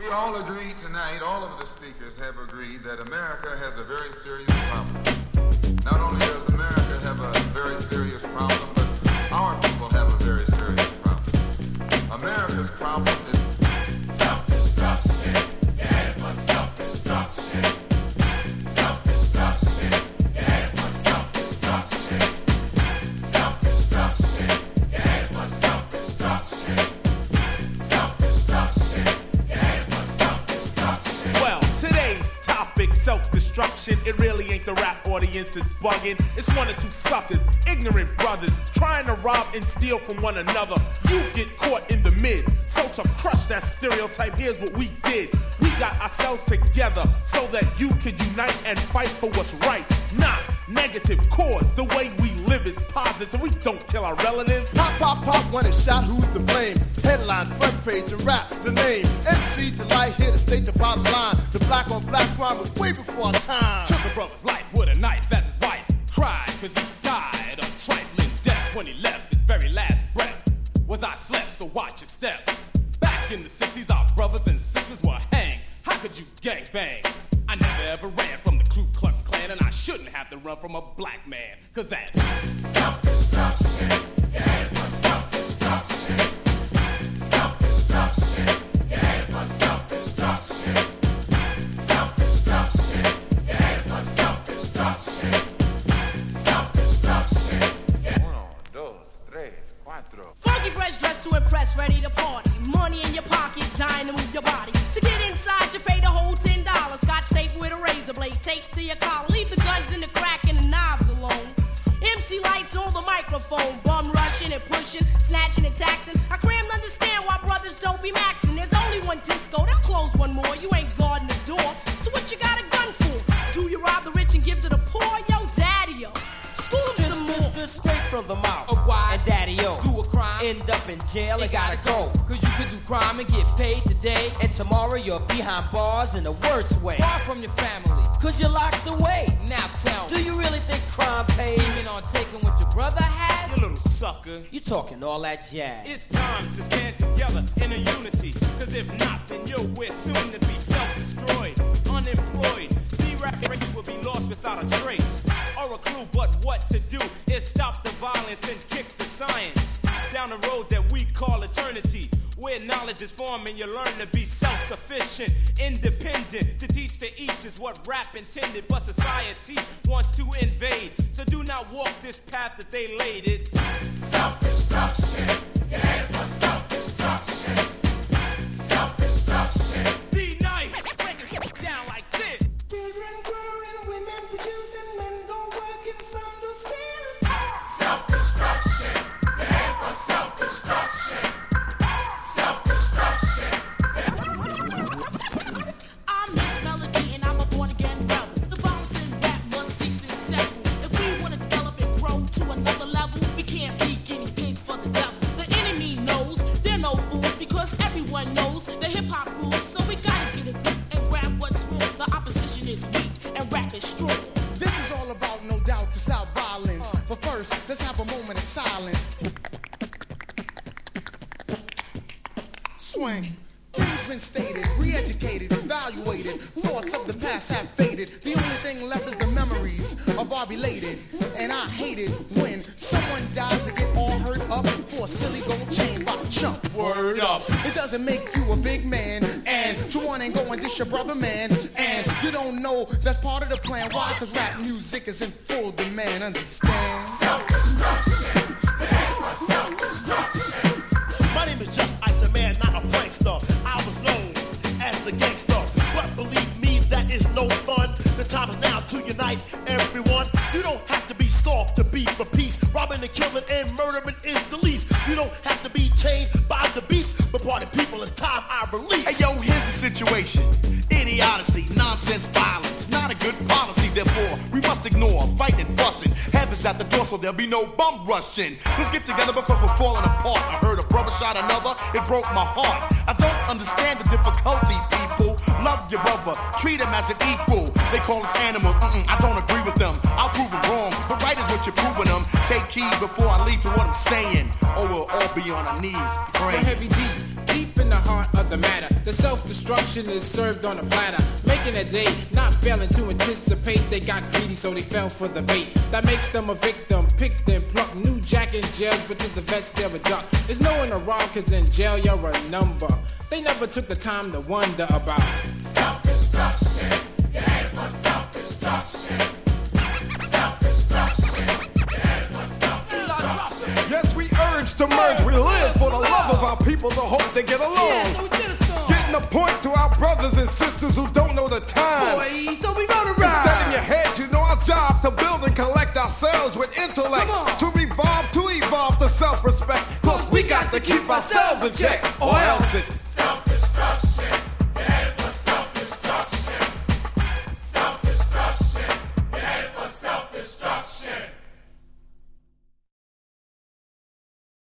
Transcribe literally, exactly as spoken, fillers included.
We all agree tonight, all of the speakers have agreed that America has a very serious problem. Not only does America have a very serious problem, but our people have a very serious problem. America's problem is self-destruction. You're headed for self-destruction. Self-destruction. You're headed for self-destruction. Self-destruction. You're headed for self-destruction. Self-destruction. You're headed for self-destruction. Well, today's topic, self-destruction. It really ain't the rap audience that's bugging. It's one or two suckers, ignorant brothers, trying to rob and steal from one another. You get caught in the mid. So to crush that stereotype, here's what we did. We got ourselves together so that you could unite and fight for what's right. Not negative cause. The way we live is positive. We don't kill our relatives. Pop, pop, pop, when it's shot, who's to blame? Headlines, front page, and raps the name. M C Delight here to state the bottom line. The black on black crime was way before our time. Took a brother's life with a knife as his wife cried, cause he died of trifling death when he left his very last breath. Was I slept, so watch your step. Back in the sixties, our brothers and sisters were hanged. How could you gangbang? I never ever ran from the Ku Klux Klan, and I shouldn't have to run from a black man, cause that's self-destruction. You're headed for self-destruction. Self-destruction. You're headed for self-destruction. Self-destruction. You're headed for self-destruction. Self-destruction. Uno, dos, tres, cuatro. Funky fresh dressed to impress, ready to party. Money in your pocket, dying to move your body. To get inside, you pay the whole ten dollars. Scotch tape with a razor blade, tape to your collar. Leave the guns in the crack and the knives alone. M C lights on the microphone, bum rushing and pushing, snatching and taxing. I crammed understand why brothers don't be maxing. There's only one disco, they'll close one more. You ain't guarding the door, so what you got a gun for? Do you rob the rich and give to the poor? Yo, daddy-o, school them some more. This straight from the mouth. A why? And daddy-o, Do a crime, end up in jail and it gotta go. Cause you could do crime and get paid today. And tomorrow you're behind bars in the worst way. Far from your family, Cause you're locked away. now tell Do me, you really think crime pays? scheming on taking what your brother had? You little sucker. You talking all that jazz. It's time to stand together in a unity. Cause if not, then you'll we're soon to be self-destroyed, unemployed. The rap race will be lost without a trace or a clue. But what to do is stop the violence and kick the science down the road that we call eternity, where knowledge is formed and you learn to be self-sufficient, independent. To teach to each is what rap intended, but society wants to invade. So do not walk this path that they laid. It's Self-destruction. You're headed for self-destruction. Self-destruction. D-Nice, break it down like this. Children growing, women producing, men go working, some do stealing. Self-destruction. You're headed for self-destruction. Self-destruction. I'm Miss Melody and I'm a born again rebel. The bounce in rap must cease and settle. If we want to develop and grow to another level, we can't be guinea pigs for the devil. The enemy knows they're no fools because everyone knows the hip hop rules. So we gotta get a grip and grab what's wrong. The opposition is weak and rap is strong. This is all about, no doubt, to stop violence. But first, let's have a moment of silence. Swing. Things been stated, re-educated, evaluated. Thoughts of the past have faded. The only thing left is the memories of our belated. And I hate it when someone dies to get all hurt up for a silly gold chain by a chump. Word up. It doesn't make you a big man. And you want and go and dish your brother, man. And you don't know that's part of the plan. Why? Cause rap music is in full demand. Understand? Self-destruction. You're headed for self-destruction. My name is Just Ice, a man, not a prankster. I was known as the gangster, but believe me, that is no fun. The time is now to unite everyone. You don't have to be soft to be for peace. Robbing and killing and murdering is the least. You don't have to be chained by the beast, but party people, it's time I release. Hey yo, here's the situation. Idiocy, nonsense, violence, not a good policy. Therefore, we must ignore fighting and fussing. Heaven's at the door, so there'll be no bum rushing. Let's get together because we're falling apart. I heard a brother shot another, it broke my heart. I don't understand the difficulty, people. Love your brother, treat him as an equal. They call us animals, mm-mm, I don't agree with them. I'll prove it wrong, but right is what you're proving them. Take heed before I leave to what I'm saying, or we'll all be on our knees praying. The heavy D, deep in the heart of the matter. The self-destruction is served on a platter, making a day, not failing to anticipate. They got greedy, so they fell for the bait. That makes them a victim, picked and plucked. New jack in jail, but to the vets they're a duck. There's no one to rob, cause in jail you're a number. They never took the time to wonder about self-destruction. You're headed for self-destruction. Self-destruction. You're headed for self-destruction. Yes, we urge to merge. We live for the love of our people, the hope they get along. Yeah, so we did a song. Getting a point to our brothers and sisters who don't know the time. Boy, so we gonna ride. Instead in your heads, you know our job to build and collect ourselves with intellect. To revolve, to evolve, to self-respect. Cause we got to keep ourselves in check, or else it's